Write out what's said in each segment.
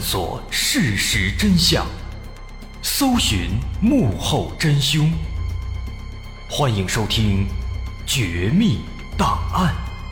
索事实真相，搜寻幕后真凶。欢迎收听《绝密档案》。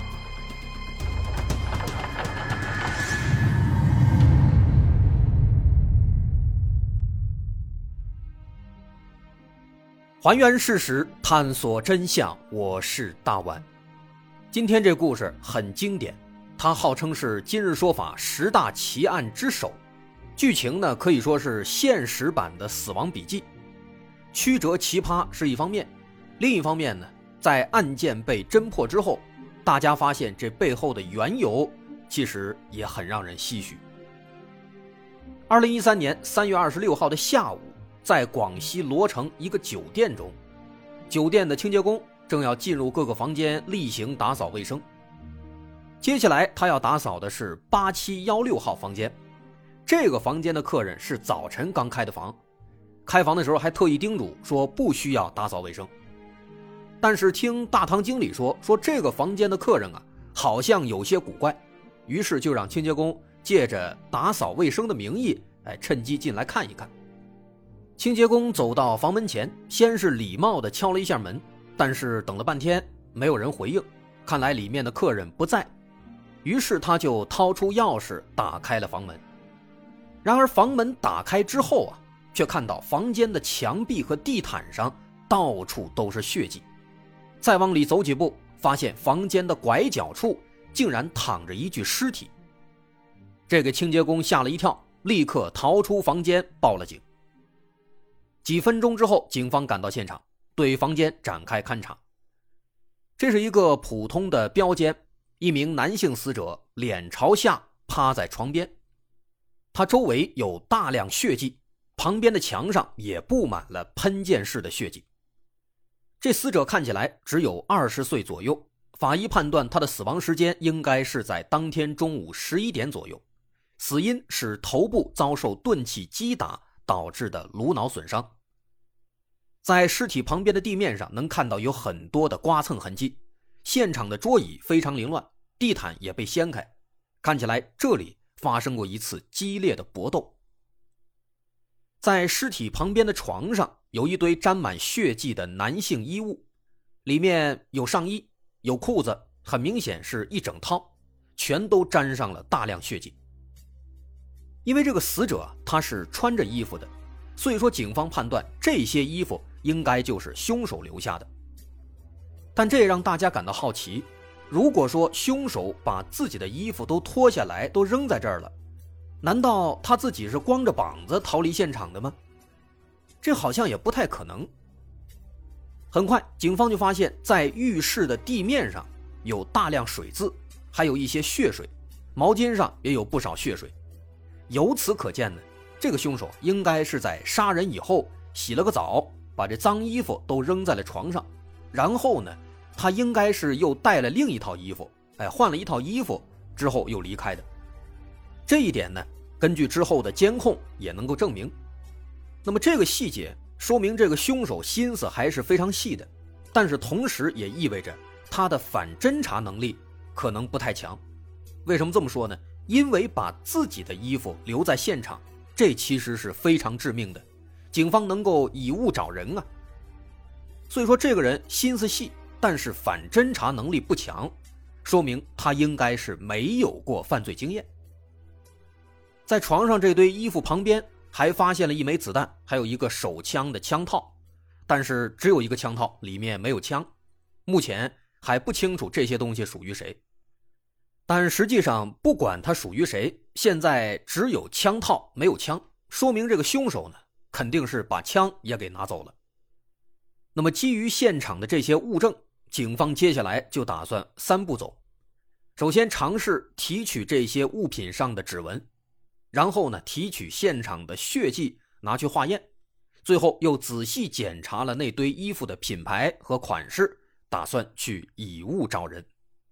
还原事实，探索真相，我是大碗。今天这故事很经典，它号称是今日说法10大奇案之首，剧情呢可以说是现实版的死亡笔记。曲折奇葩是一方面，另一方面呢，在案件被侦破之后，大家发现这背后的缘由其实也很让人唏嘘。2013年3月26号的下午，在广西罗城一个酒店中，酒店的清洁工正要进入各个房间例行打扫卫生。接下来他要打扫的是8716号房间，这个房间的客人是早晨刚开的房，开房的时候还特意叮嘱说不需要打扫卫生。但是听大堂经理说这个房间的客人啊好像有些古怪，于是就让清洁工借着打扫卫生的名义趁机进来看一看。清洁工走到房门前，先是礼貌地敲了一下门，但是等了半天没有人回应，看来里面的客人不在，于是他就掏出钥匙打开了房门。然而房门打开之后啊，却看到房间的墙壁和地毯上到处都是血迹。再往里走几步，发现房间的拐角处竟然躺着一具尸体。这个清洁工吓了一跳，立刻逃出房间报了警。几分钟之后，警方赶到现场，对房间展开勘查。这是一个普通的标间，一名男性死者脸朝下趴在床边，他周围有大量血迹，旁边的墙上也布满了喷溅式的血迹。这死者看起来只有20岁左右，法医判断他的死亡时间应该是在当天中午11点左右，死因是头部遭受钝器击打导致的颅脑损伤。在尸体旁边的地面上能看到有很多的刮蹭痕迹，现场的桌椅非常凌乱，地毯也被掀开，看起来这里发生过一次激烈的搏斗。在尸体旁边的床上有一堆沾满血迹的男性衣物，里面有上衣，有裤子，很明显是一整套，全都沾上了大量血迹。因为这个死者他是穿着衣服的，所以说警方判断这些衣服应该就是凶手留下的。但这也让大家感到好奇，如果说凶手把自己的衣服都脱下来都扔在这儿了，难道他自己是光着膀子逃离现场的吗？这好像也不太可能。很快警方就发现在浴室的地面上有大量水渍，还有一些血水，毛巾上也有不少血水。由此可见呢，这个凶手应该是在杀人以后洗了个澡，把这脏衣服都扔在了床上，然后呢他应该是又带了另一套衣服，换了一套衣服之后又离开的。这一点呢根据之后的监控也能够证明。那么这个细节说明这个凶手心思还是非常细的，但是同时也意味着他的反侦查能力可能不太强。为什么这么说呢？因为把自己的衣服留在现场，这其实是非常致命的，警方能够以物找人啊。所以说这个人心思细，但是反侦查能力不强，说明他应该是没有过犯罪经验。在床上这堆衣服旁边还发现了一枚子弹，还有一个手枪的枪套，但是只有一个枪套，里面没有枪，目前还不清楚这些东西属于谁。但实际上不管它属于谁，现在只有枪套没有枪，说明这个凶手呢肯定是把枪也给拿走了。那么基于现场的这些物证，警方接下来就打算3步走。首先尝试提取这些物品上的指纹，然后呢提取现场的血迹拿去化验，最后又仔细检查了那堆衣服的品牌和款式，打算去以物找人。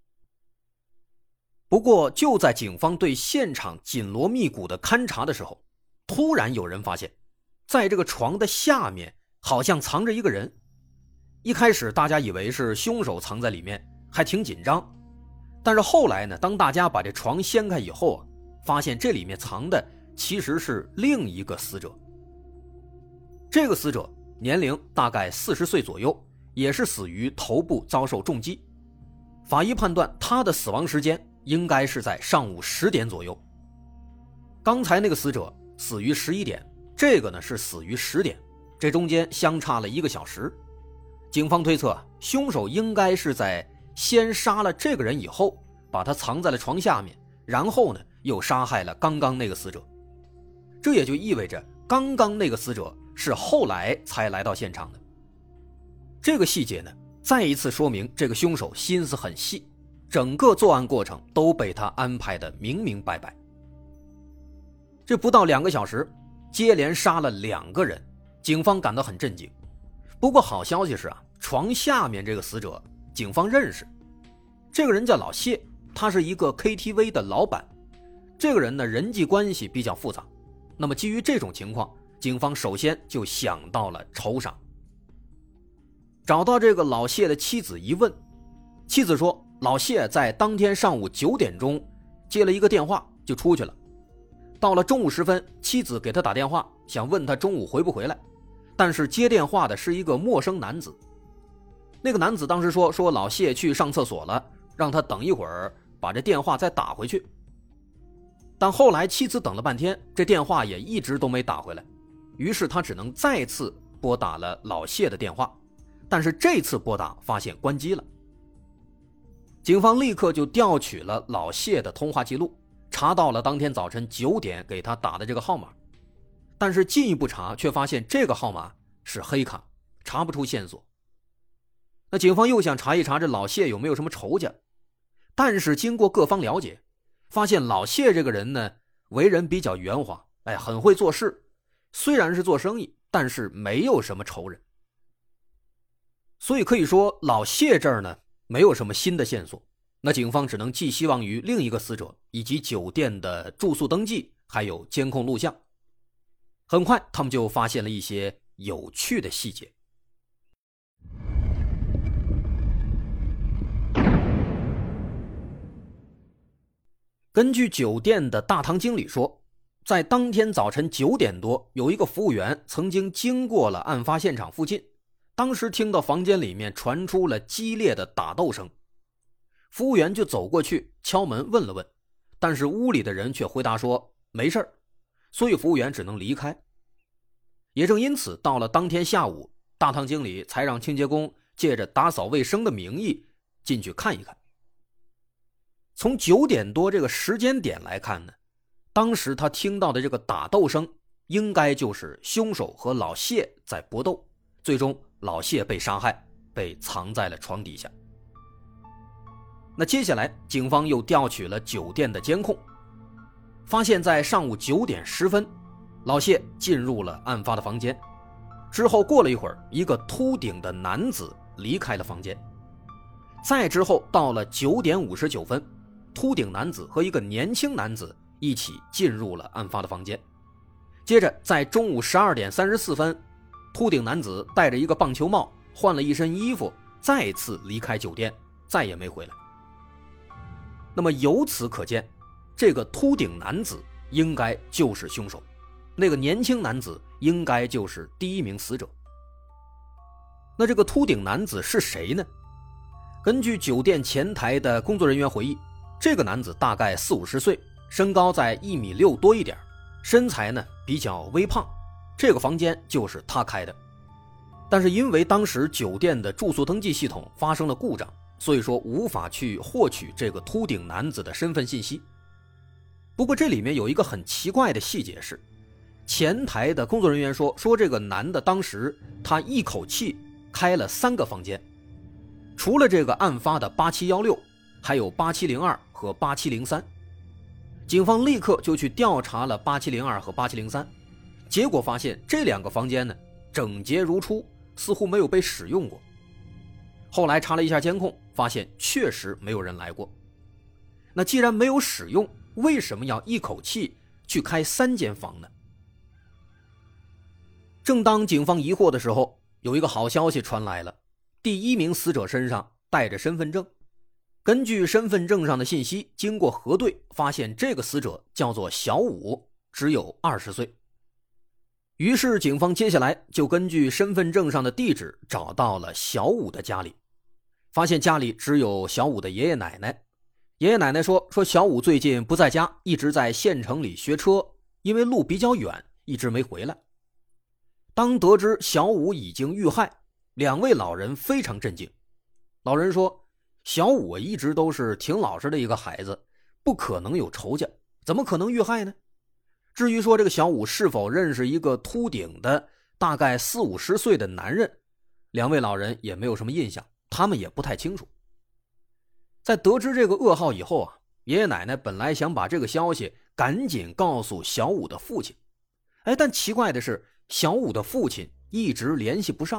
不过就在警方对现场紧锣密鼓的勘查的时候，突然有人发现在这个床的下面好像藏着一个人。一开始大家以为是凶手藏在里面，还挺紧张，但是后来呢，当大家把这床掀开以后啊，发现这里面藏的其实是另一个死者。这个死者年龄大概40岁左右，也是死于头部遭受重击。法医判断他的死亡时间应该是在上午10点左右。刚才那个死者死于11点，这个呢是死于10点，这中间相差了1个小时。警方推测，凶手应该是在先杀了这个人以后，把他藏在了床下面，然后呢又杀害了刚刚那个死者。这也就意味着刚刚那个死者是后来才来到现场的。这个细节呢，再一次说明这个凶手心思很细，整个作案过程都被他安排得明明白白。这不到2个小时，接连杀了2个人，警方感到很震惊。不过好消息是床下面这个死者警方认识，这个人叫老谢，他是一个 KTV 的老板。这个人呢，人际关系比较复杂。那么基于这种情况，警方首先就想到了仇杀。找到这个老谢的妻子一问，妻子说老谢在当天上午9点钟接了一个电话就出去了。到了中午时分，妻子给他打电话，想问他中午回不回来，但是接电话的是一个陌生男子。那个男子当时说老谢去上厕所了，让他等一会儿把这电话再打回去。但后来妻子等了半天，这电话也一直都没打回来，于是他只能再次拨打了老谢的电话，但是这次拨打发现关机了。警方立刻就调取了老谢的通话记录，查到了当天早晨9点给他打的这个号码，但是进一步查却发现这个号码是黑卡，查不出线索。那警方又想查一查这老谢有没有什么仇家，但是经过各方了解，发现老谢这个人呢，为人比较圆滑，很会做事，虽然是做生意，但是没有什么仇人。所以可以说老谢这儿呢没有什么新的线索，那警方只能寄希望于另一个死者以及酒店的住宿登记还有监控录像。很快他们就发现了一些有趣的细节。根据酒店的大堂经理说，在当天早晨9点多，有一个服务员曾经经过了案发现场附近，当时听到房间里面传出了激烈的打斗声。服务员就走过去敲门问了问，但是屋里的人却回答说没事儿，所以服务员只能离开。也正因此，到了当天下午，大堂经理才让清洁工借着打扫卫生的名义进去看一看。从9点多这个时间点来看呢，当时他听到的这个打斗声应该就是凶手和老谢在搏斗，最终老谢被杀害，被藏在了床底下。那接下来警方又调取了酒店的监控，发现在上午9点10分，老谢进入了案发的房间，之后过了一会儿，一个秃顶的男子离开了房间。再之后到了9点59分，秃顶男子和一个年轻男子一起进入了案发的房间。接着在中午12点34分，秃顶男子戴着一个棒球帽，换了一身衣服，再次离开酒店，再也没回来。那么由此可见，这个秃顶男子应该就是凶手，那个年轻男子应该就是第一名死者。那这个秃顶男子是谁呢？根据酒店前台的工作人员回忆，这个男子大概40-50岁，身高在1.6米多一点，身材呢比较微胖，这个房间就是他开的。但是因为当时酒店的住宿登记系统发生了故障，所以说无法去获取这个秃顶男子的身份信息。不过这里面有一个很奇怪的细节是，前台的工作人员说这个男的当时他一口气开了3个房间，除了这个案发的8716，还有8702和8703。警方立刻就去调查了8702和8703，结果发现这2个房间呢整洁如初，似乎没有被使用过。后来查了一下监控，发现确实没有人来过。那既然没有使用，为什么要一口气去开3间房呢？正当警方疑惑的时候，有一个好消息传来了，第1名死者身上带着身份证。根据身份证上的信息，经过核对，发现这个死者叫做小武， 只有20岁。于是警方接下来就根据身份证上的地址找到了小武的家里，发现家里只有小武的爷爷奶奶。爷爷奶奶说小武最近不在家，一直在县城里学车，因为路比较远，一直没回来。当得知小武已经遇害，两位老人非常震惊。老人说，小武一直都是挺老实的一个孩子，不可能有仇家，怎么可能遇害呢？至于说这个小武是否认识一个秃顶的大概40-50岁的男人，两位老人也没有什么印象，他们也不太清楚。在得知这个噩耗以后爷爷奶奶本来想把这个消息赶紧告诉小武的父亲，但奇怪的是，小武的父亲一直联系不上。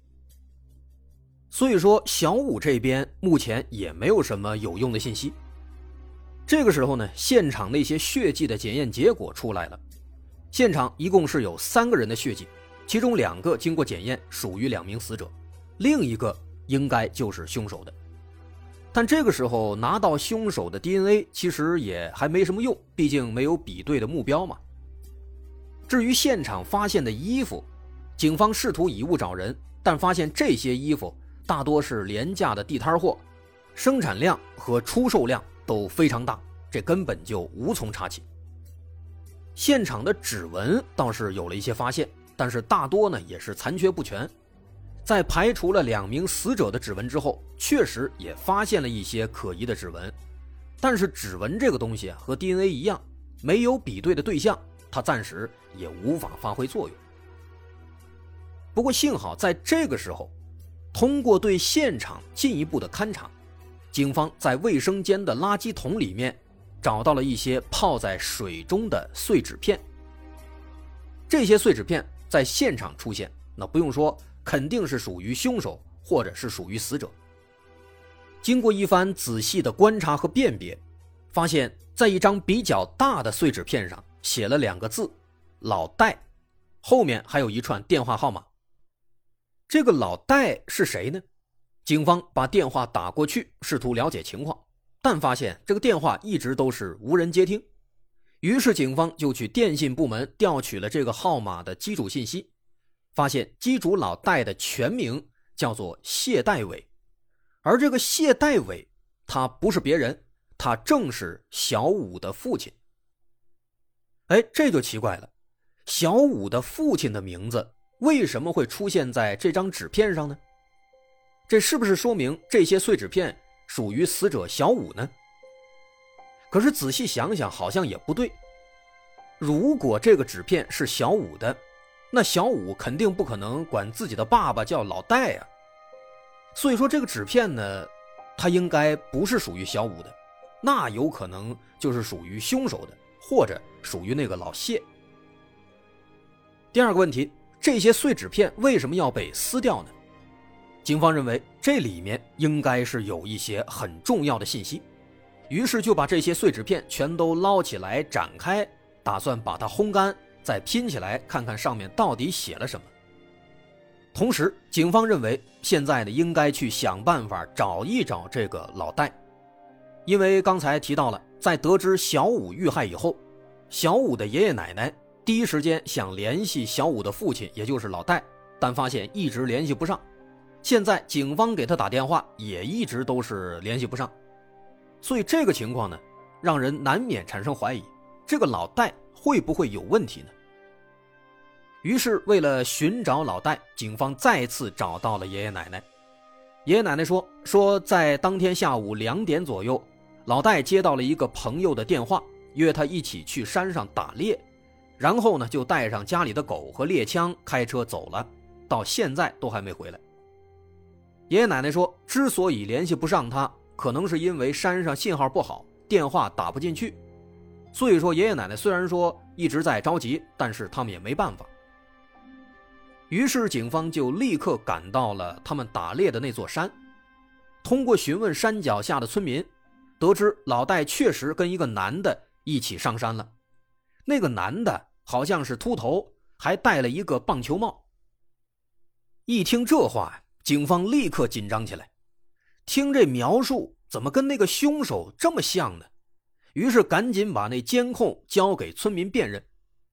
所以说小武这边目前也没有什么有用的信息。这个时候呢，现场那些血迹的检验结果出来了，现场一共是有3个人的血迹，其中2个经过检验属于2名死者，另一个应该就是凶手的。但这个时候拿到凶手的 DNA 其实也还没什么用，毕竟没有比对的目标嘛。至于现场发现的衣服，警方试图以物找人，但发现这些衣服大多是廉价的地摊货，生产量和出售量都非常大，这根本就无从查起。现场的指纹倒是有了一些发现，但是大多呢也是残缺不全。在排除了2名死者的指纹之后，确实也发现了一些可疑的指纹，但是指纹这个东西和 DNA 一样，没有比对的对象，它暂时也无法发挥作用。不过幸好在这个时候，通过对现场进一步的勘查，警方在卫生间的垃圾桶里面找到了一些泡在水中的碎纸片。这些碎纸片在现场出现，那不用说，肯定是属于凶手或者是属于死者。经过一番仔细的观察和辨别，发现在一张比较大的碎纸片上写了2个字老戴，后面还有一串电话号码。这个老戴是谁呢？警方把电话打过去，试图了解情况，但发现这个电话一直都是无人接听。于是警方就去电信部门调取了这个号码的机主信息，发现机主老戴的全名叫做谢代伟，而这个谢代伟他不是别人，他正是小武的父亲。这就奇怪了，小武的父亲的名字为什么会出现在这张纸片上呢？这是不是说明这些碎纸片属于死者小武呢？可是仔细想想好像也不对，如果这个纸片是小武的，那小武肯定不可能管自己的爸爸叫老戴啊。所以说这个纸片呢，它应该不是属于小武的，那有可能就是属于凶手的，或者属于那个老谢。第二个问题，这些碎纸片为什么要被撕掉呢？警方认为这里面应该是有一些很重要的信息，于是就把这些碎纸片全都捞起来展开，打算把它烘干，再拼起来看看上面到底写了什么。同时警方认为现在呢应该去想办法找一找这个老戴，因为刚才提到了，在得知小武遇害以后，小武的爷爷奶奶第一时间想联系小武的父亲，也就是老戴，但发现一直联系不上。现在警方给他打电话也一直都是联系不上，所以这个情况呢，让人难免产生怀疑，这个老戴会不会有问题呢？于是为了寻找老戴，警方再次找到了爷爷奶奶。爷爷奶奶说在当天下午2点左右，老戴接到了一个朋友的电话，约他一起去山上打猎，然后呢就带上家里的狗和猎枪开车走了，到现在都还没回来。爷爷奶奶说，之所以联系不上他，可能是因为山上信号不好，电话打不进去。所以说爷爷奶奶虽然说一直在着急，但是他们也没办法。于是警方就立刻赶到了他们打猎的那座山，通过询问山脚下的村民，得知老戴确实跟一个男的一起上山了。那个男的好像是秃头，还戴了一个棒球帽。一听这话，警方立刻紧张起来，听这描述怎么跟那个凶手这么像呢？于是赶紧把那监控交给村民辨认，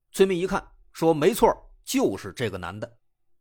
村民一看说没错，就是这个男的。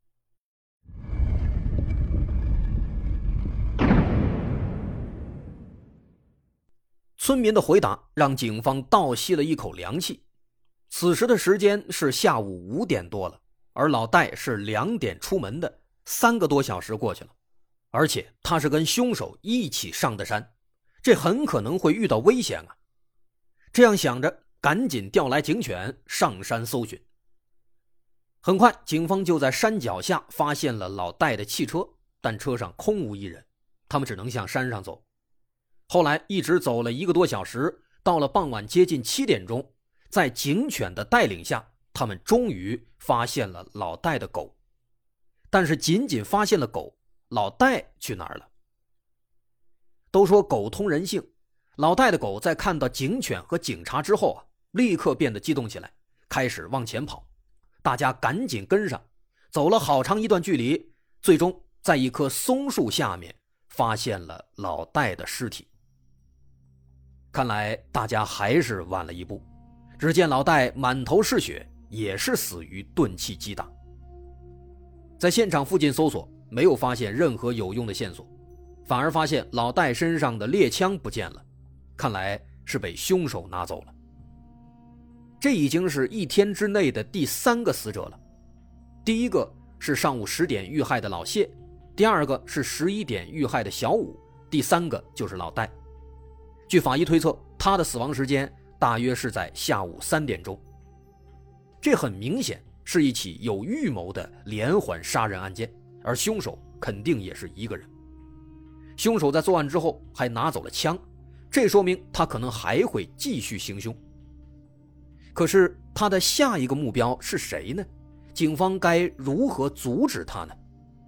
村民的回答让警方倒吸了一口凉气。此时的时间是下午5点多了，而老戴是2点出门的，3个多小时过去了，而且他是跟凶手一起上的山，这很可能会遇到危险啊。这样想着，赶紧调来警犬上山搜寻。很快，警方就在山脚下发现了老戴的汽车，但车上空无一人，他们只能向山上走。后来一直走了1个多小时，到了傍晚接近7点钟，在警犬的带领下，他们终于发现了老戴的狗。但是仅仅发现了狗，老戴去哪儿了？都说狗通人性，老戴的狗在看到警犬和警察之后立刻变得激动起来，开始往前跑。大家赶紧跟上，走了好长一段距离，最终在一棵松树下面发现了老戴的尸体。看来大家还是晚了一步，只见老戴满头是血，也是死于钝器击打。在现场附近搜索，没有发现任何有用的线索，反而发现老戴身上的猎枪不见了，看来是被凶手拿走了。这已经是1天之内的第3个死者了。第一个是上午10点遇害的老谢，第二个是11点遇害的小武，第3个就是老戴。据法医推测，他的死亡时间大约是在下午3点钟。这很明显是一起有预谋的连环杀人案件，而凶手肯定也是一个人。凶手在作案之后还拿走了枪，这说明他可能还会继续行凶。可是他的下一个目标是谁呢？警方该如何阻止他呢？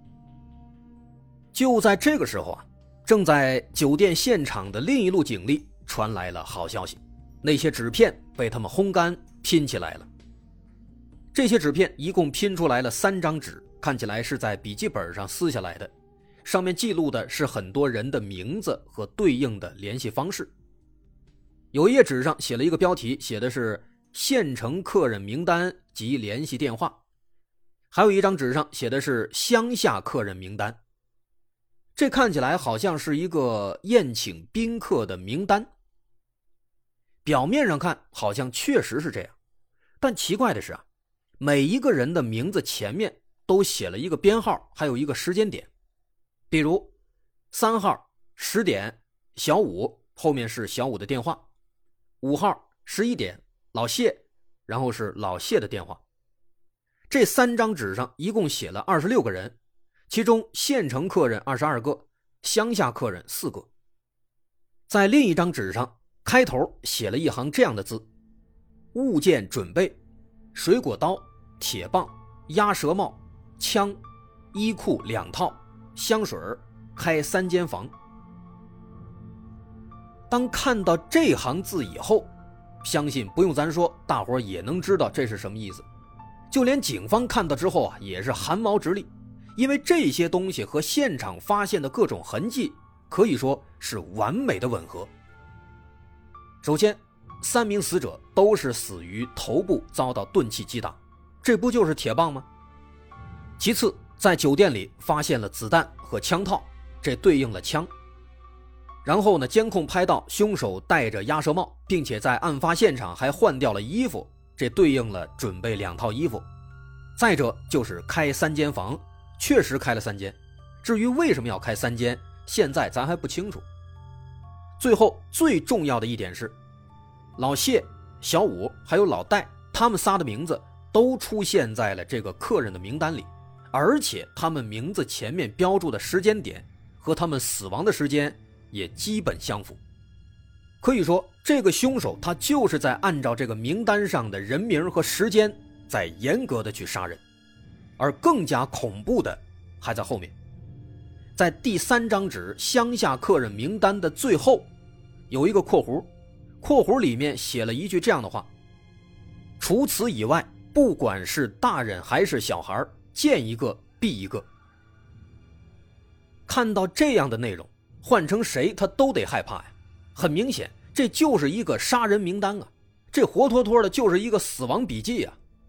就在这个时候正在酒店现场的另一路警力传来了好消息，那些纸片被他们烘干拼起来了。这些纸片一共拼出来了3张纸，看起来是在笔记本上撕下来的，上面记录的是很多人的名字和对应的联系方式。有一页纸上写了一个标题，写的是县城客人名单及联系电话，还有一张纸上写的是乡下客人名单。这看起来好像是一个宴请宾客的名单。表面上看好像确实是这样，但奇怪的是每一个人的名字前面都写了一个编号，还有一个时间点。比如3号10点小武，后面是小武的电话；5号11点老谢，然后是老谢的电话。这3张纸上一共写了26个人，其中县城客人22个，乡下客人4个。在另一张纸上开头写了一行这样的字：物件准备，水果刀、铁棒、鸭舌帽、枪、衣裤2套、香水，开3间房。当看到这行字以后，相信不用咱说，大伙也能知道这是什么意思。就连警方看到之后也是汗毛直立，因为这些东西和现场发现的各种痕迹可以说是完美的吻合。首先，3名死者都是死于头部遭到钝器击打，这不就是铁棒吗？其次，在酒店里发现了子弹和枪套，这对应了枪。然后呢，监控拍到凶手戴着鸭舌帽，并且在案发现场还换掉了衣服，这对应了准备2套衣服。再者就是开3间房，确实开了3间，至于为什么要开3间，现在咱还不清楚。最后最重要的一点是，老谢、小武还有老戴，他们仨的名字都出现在了这个客人的名单里，而且他们名字前面标注的时间点和他们死亡的时间也基本相符。可以说，这个凶手他就是在按照这个名单上的人名和时间在严格的去杀人。而更加恐怖的还在后面，在第3张纸乡下客人名单的最后有一个括弧，括弧里面写了一句这样的话：除此以外，不管是大人还是小孩，见一个毙一个。看到这样的内容，换成谁他都得害怕呀。很明显，这就是一个杀人名单啊，这活脱脱的就是一个死亡笔记啊。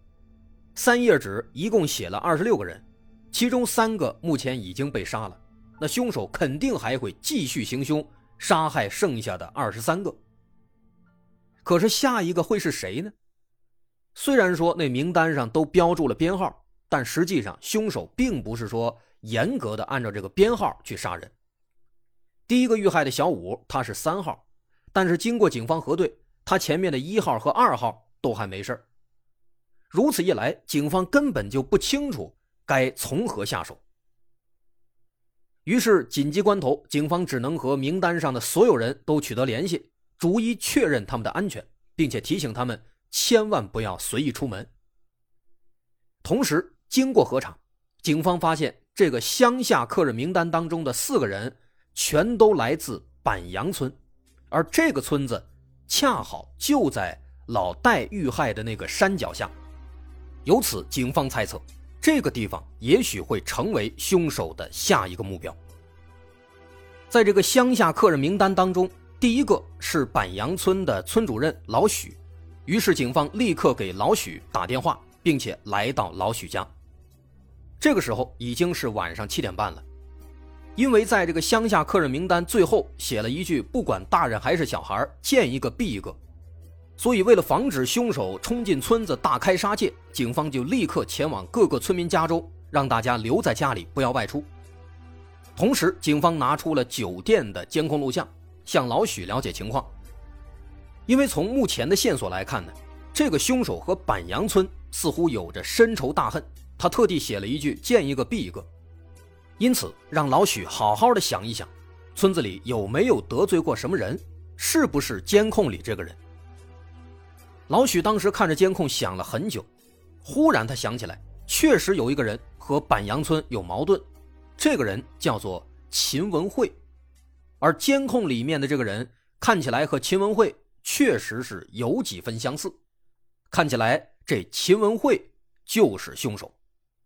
3页纸一共写了26个人，其中3个目前已经被杀了，那凶手肯定还会继续行凶，杀害剩下的23个。可是下一个会是谁呢？虽然说那名单上都标注了编号，但实际上凶手并不是说严格的按照这个编号去杀人。第一个遇害的小武他是3号，但是经过警方核对，他前面的1号和2号都还没事。如此一来，警方根本就不清楚该从何下手。于是紧急关头，警方只能和名单上的所有人都取得联系，逐一确认他们的安全，并且提醒他们千万不要随意出门。同时经过核查，警方发现这个乡下客人名单当中的4个人全都来自板阳村，而这个村子恰好就在老戴遇害的那个山脚下。由此警方猜测，这个地方也许会成为凶手的下一个目标。在这个乡下客人名单当中，第一个是板阳村的村主任老许，于是警方立刻给老许打电话，并且来到老许家。这个时候已经是晚上7点半了，因为在这个乡下客人名单最后写了一句不管大人还是小孩，见一个毙一个，所以为了防止凶手冲进村子大开杀戒，警方就立刻前往各个村民家中，让大家留在家里不要外出。同时警方拿出了酒店的监控录像，向老许了解情况。因为从目前的线索来看呢，这个凶手和板阳村似乎有着深仇大恨，他特地写了一句见一个毙一个。因此让老许好好的想一想，村子里有没有得罪过什么人，是不是监控里这个人。老许当时看着监控想了很久，忽然他想起来，确实有一个人和板阳村有矛盾，这个人叫做秦文慧，而监控里面的这个人看起来和秦文慧确实是有几分相似，看起来这秦文慧就是凶手。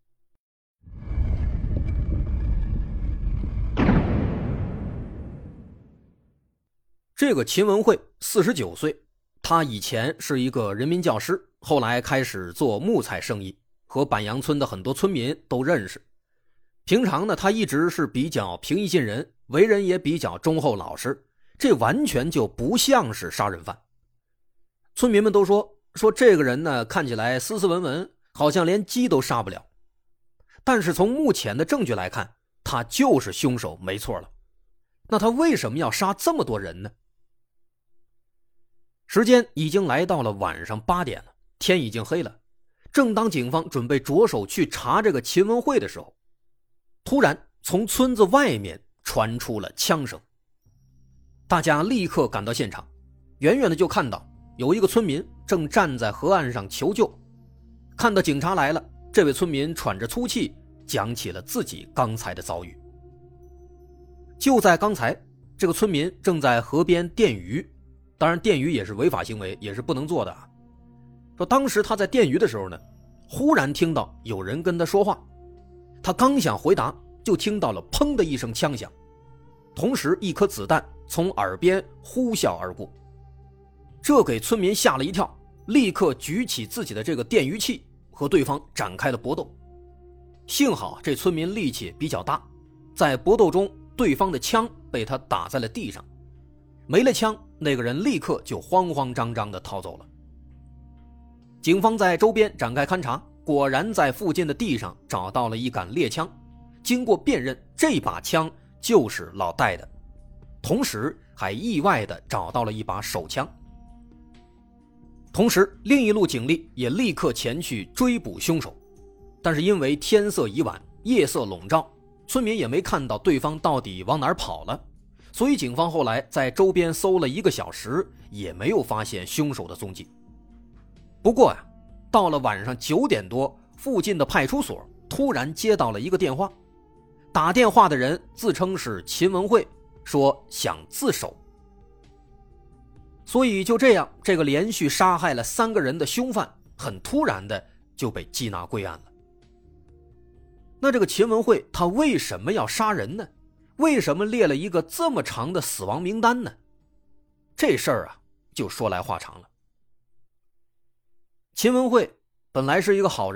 这个秦文慧49岁，他以前是一个人民教师，后来开始做木材生意，和板阳村的很多村民都认识。平常呢，他一直是比较平易近人，为人也比较忠厚老实，这完全就不像是杀人犯。村民们都说这个人呢，看起来斯斯文文，好像连鸡都杀不了。但是从目前的证据来看，他就是凶手没错了。那他为什么要杀这么多人呢？时间已经来到了晚上8点了，天已经黑了。正当警方准备着手去查这个秦文慧的时候，突然从村子外面传出了枪声。大家立刻赶到现场，远远的就看到有一个村民正站在河岸上求救。看到警察来了，这位村民喘着粗气，讲起了自己刚才的遭遇。就在刚才，这个村民正在河边电鱼，当然电鱼也是违法行为，也是不能做的。说当时他在电鱼的时候呢，忽然听到有人跟他说话，他刚想回答，就听到了砰的一声枪响，同时一颗子弹从耳边呼啸而过。这给村民吓了一跳，立刻举起自己的这个电鱼器和对方展开了搏斗。幸好这村民力气比较大，在搏斗中对方的枪被他打在了地上，没了枪，那个人立刻就慌慌张张地逃走了。警方在周边展开勘查，果然在附近的地上找到了一杆猎枪，经过辨认，这把枪就是老戴的，同时还意外地找到了一把手枪。同时另一路警力也立刻前去追捕凶手，但是因为天色已晚，夜色笼罩，村民也没看到对方到底往哪儿跑了，所以警方后来在周边搜了1个小时，也没有发现凶手的踪迹。不过到了晚上9点多，附近的派出所突然接到了一个电话，打电话的人自称是秦文慧，说想自首。所以就这样，这个连续杀害了3个人的凶犯很突然的就被缉拿归案了。那这个秦文慧他为什么要杀人呢？为什么列了一个这么长的死亡名单呢？这事儿就说来话长了。秦文慧本来是一个好人，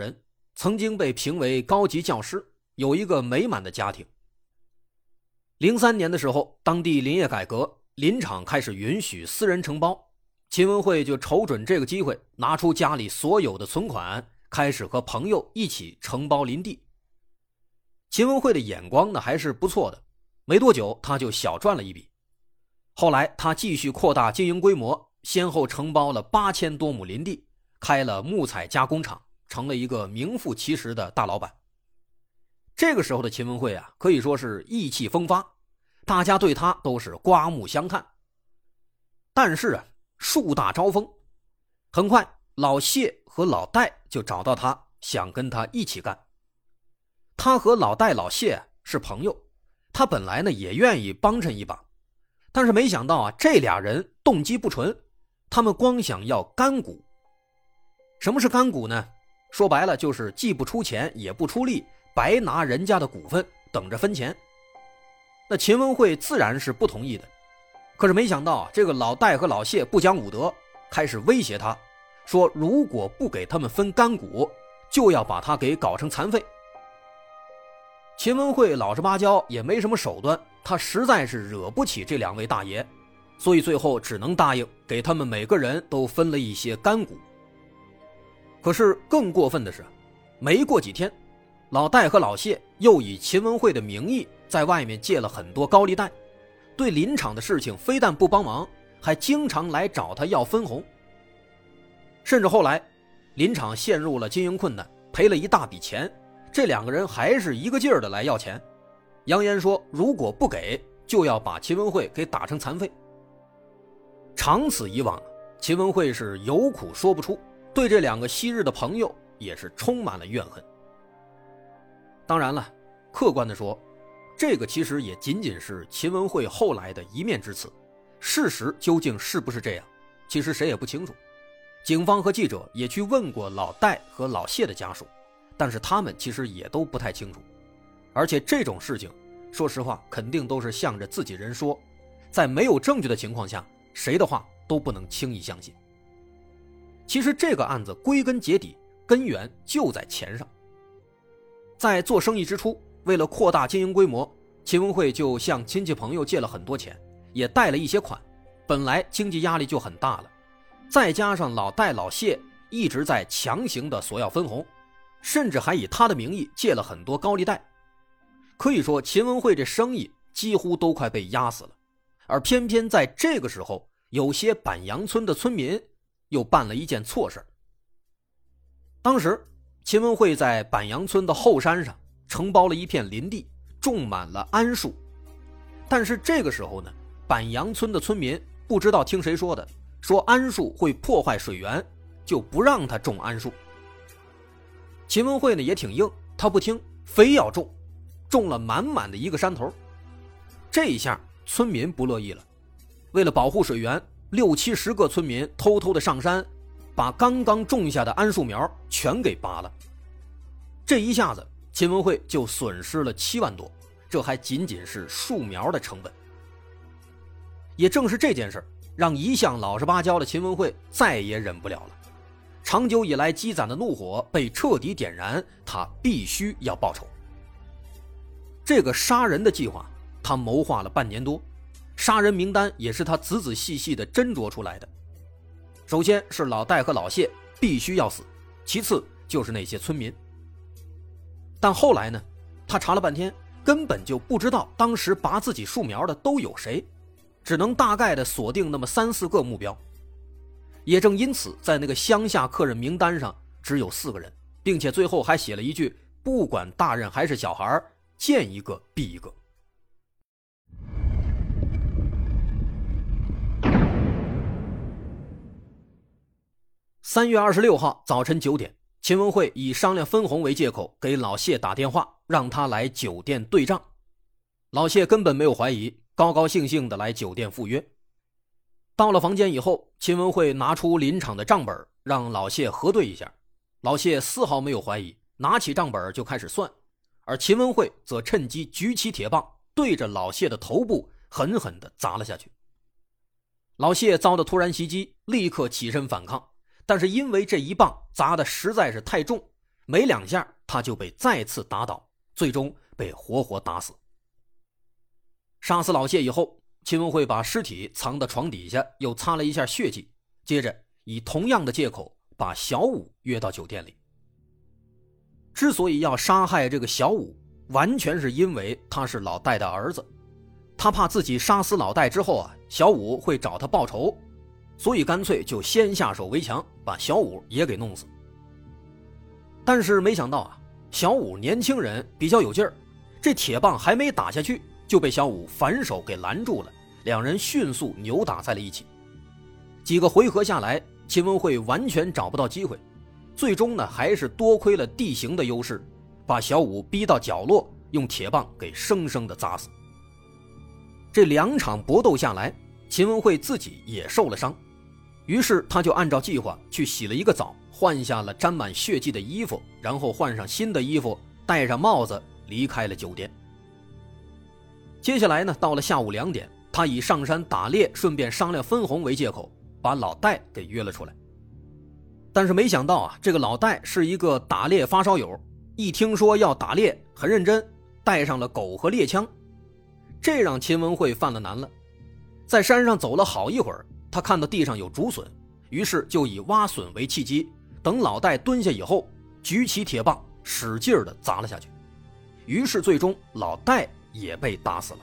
曾经被评为高级教师，有一个美满的家庭。03年的时候，当地林业改革，林场开始允许私人承包，秦文慧就瞅准这个机会，拿出家里所有的存款，开始和朋友一起承包林地。秦文慧的眼光呢还是不错的，没多久他就小赚了一笔。后来他继续扩大经营规模，先后承包了8000多亩林地，开了木材加工厂，成了一个名副其实的大老板。这个时候的秦文慧啊，可以说是意气风发，大家对他都是刮目相看。但是啊，树大招风，很快老谢和老戴就找到他，想跟他一起干。他和老戴老谢是朋友，他本来呢也愿意帮衬一把，但是没想到啊，这俩人动机不纯，他们光想要干股。什么是干股呢？说白了就是既不出钱也不出力，白拿人家的股份等着分钱。那秦文慧自然是不同意的，可是没想到这个老戴和老谢不讲武德，开始威胁他，说如果不给他们分干股，就要把他给搞成残废。秦文慧老实巴交，也没什么手段，他实在是惹不起这两位大爷，所以最后只能答应给他们每个人都分了一些干股。可是更过分的是，没过几天，老戴和老谢又以秦文慧的名义在外面借了很多高利贷，对林场的事情非但不帮忙，还经常来找他要分红。甚至后来林场陷入了经营困难，赔了一大笔钱，这两个人还是一个劲儿的来要钱，扬言说如果不给就要把秦文慧给打成残废。长此以往，秦文慧是有苦说不出，对这两个昔日的朋友也是充满了怨恨。当然了，客观地说，这个其实也仅仅是秦文慧后来的一面之词，事实究竟是不是这样，其实谁也不清楚。警方和记者也去问过老戴和老谢的家属，但是他们其实也都不太清楚。而且这种事情说实话肯定都是向着自己人说，在没有证据的情况下，谁的话都不能轻易相信。其实这个案子归根结底，根源就在钱上。在做生意之初，为了扩大经营规模，秦文慧就向亲戚朋友借了很多钱，也贷了一些款，本来经济压力就很大了，再加上老戴老谢一直在强行的索要分红，甚至还以他的名义借了很多高利贷。可以说秦文慧这生意几乎都快被压死了。而偏偏在这个时候，有些板阳村的村民又办了一件错事。当时秦文慧在板阳村的后山上承包了一片林地，种满了桉树。但是这个时候呢，板阳村的村民不知道听谁说的，说桉树会破坏水源，就不让他种桉树。秦文慧呢也挺硬，他不听，非要种，种了满满的一个山头。这一下村民不乐意了，为了保护水源，60-70个村民偷偷的上山，把刚刚种下的桉树苗全给拔了。这一下子秦文慧就损失了7万多，这还仅仅是树苗的成本。也正是这件事让一向老实巴交的秦文慧再也忍不了了，长久以来积攒的怒火被彻底点燃，他必须要报仇。这个杀人的计划他谋划了半年多，杀人名单也是他仔仔细细的斟酌出来的。首先是老戴和老谢必须要死，其次就是那些村民。但后来呢，他查了半天，根本就不知道当时拔自己树苗的都有谁，只能大概的锁定那么3-4个目标。也正因此，在那个乡下客人名单上只有4个人，并且最后还写了一句，不管大人还是小孩，见一个毙一个。3月26号早晨9点，秦文慧以商量分红为借口给老谢打电话，让他来酒店对账。老谢根本没有怀疑，高高兴兴的来酒店赴约。到了房间以后，秦文慧拿出林场的账本，让老谢核对一下。老谢丝毫没有怀疑，拿起账本就开始算，而秦文慧则趁机举起铁棒，对着老谢的头部狠狠地砸了下去。老谢遭到突然袭击，立刻起身反抗，但是因为这一棒砸得实在是太重， 没2下他就被再次打倒，最终被活活打死。杀死老谢以后，秦文慧把尸体藏到床底下，又擦了一下血迹，接着以同样的借口把小武约到酒店里。之所以要杀害这个小武，完全是因为他是老戴的儿子，他怕自己杀死老戴之后小武会找他报仇，所以干脆就先下手为强，把小武也给弄死。但是没想到小武年轻人比较有劲儿，这铁棒还没打下去就被小武反手给拦住了，两人迅速扭打在了一起。几个回合下来，秦文慧完全找不到机会，最终呢还是多亏了地形的优势，把小武逼到角落，用铁棒给生生的砸死。这2场搏斗下来，秦文慧自己也受了伤，于是他就按照计划去洗了一个澡，换下了沾满血迹的衣服，然后换上新的衣服，戴上帽子，离开了酒店。接下来呢，到了下午2点，他以上山打猎顺便商量分红为借口，把老戴给约了出来。但是没想到这个老戴是一个打猎发烧友，一听说要打猎很认真，带上了狗和猎枪，这让秦文慧犯了难了。在山上走了好一会儿，他看到地上有竹笋，于是就以挖笋为契机，等老戴蹲下以后，举起铁棒使劲地砸了下去，于是最终老戴也被打死了。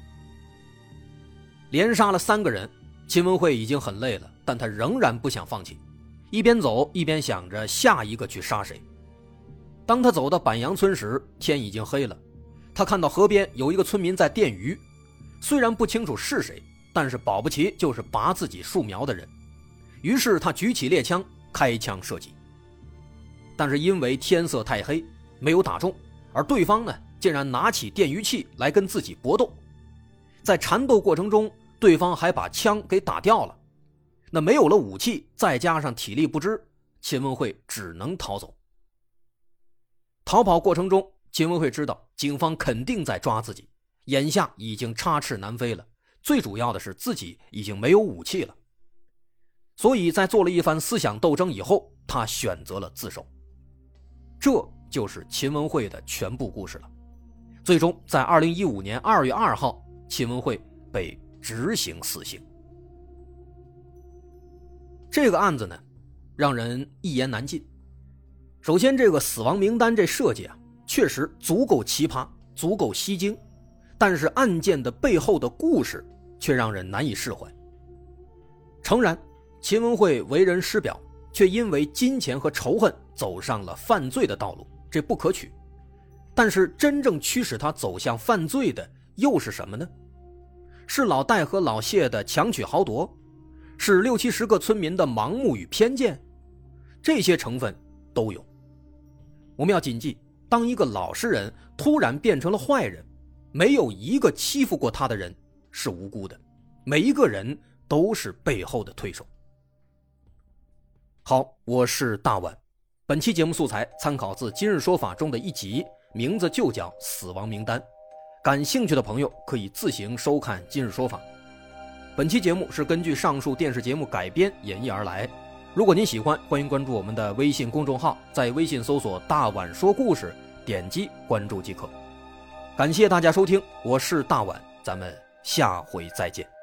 连杀了3个人，秦文慧已经很累了，但他仍然不想放弃，一边走一边想着下一个去杀谁。当他走到板阳村时，天已经黑了，他看到河边有一个村民在电鱼，虽然不清楚是谁，但是保不齐就是拔自己树苗的人，于是他举起猎枪开枪射击。但是因为天色太黑，没有打中，而对方呢竟然拿起电鱼器来跟自己搏斗。在缠斗过程中，对方还把枪给打掉了，那没有了武器，再加上体力不支，秦文慧只能逃走。逃跑过程中，秦文慧知道警方肯定在抓自己，眼下已经插翅难飞了，最主要的是自己已经没有武器了。所以在做了一番思想斗争以后，他选择了自首。这就是秦文慧的全部故事了。最终在2015年2月2号，秦文慧被执行死刑。这个案子呢，让人一言难尽。首先，这个死亡名单这设计确实足够奇葩，足够吸睛，但是案件的背后的故事却让人难以释怀。诚然，秦文慧为人师表，却因为金钱和仇恨走上了犯罪的道路，这不可取。但是真正驱使他走向犯罪的又是什么呢？是老戴和老谢的强取豪夺？是60-70个村民的盲目与偏见？这些成分都有。我们要谨记，当一个老实人突然变成了坏人，没有一个欺负过他的人是无辜的，每一个人都是背后的推手。好，我是大碗。本期节目素材参考自今日说法中的一集，名字就叫死亡名单，感兴趣的朋友可以自行收看今日说法。本期节目是根据上述电视节目改编演绎而来，如果您喜欢，欢迎关注我们的微信公众号，在微信搜索大碗说故事，点击关注即可。感谢大家收听，我是大碗，咱们下回再见。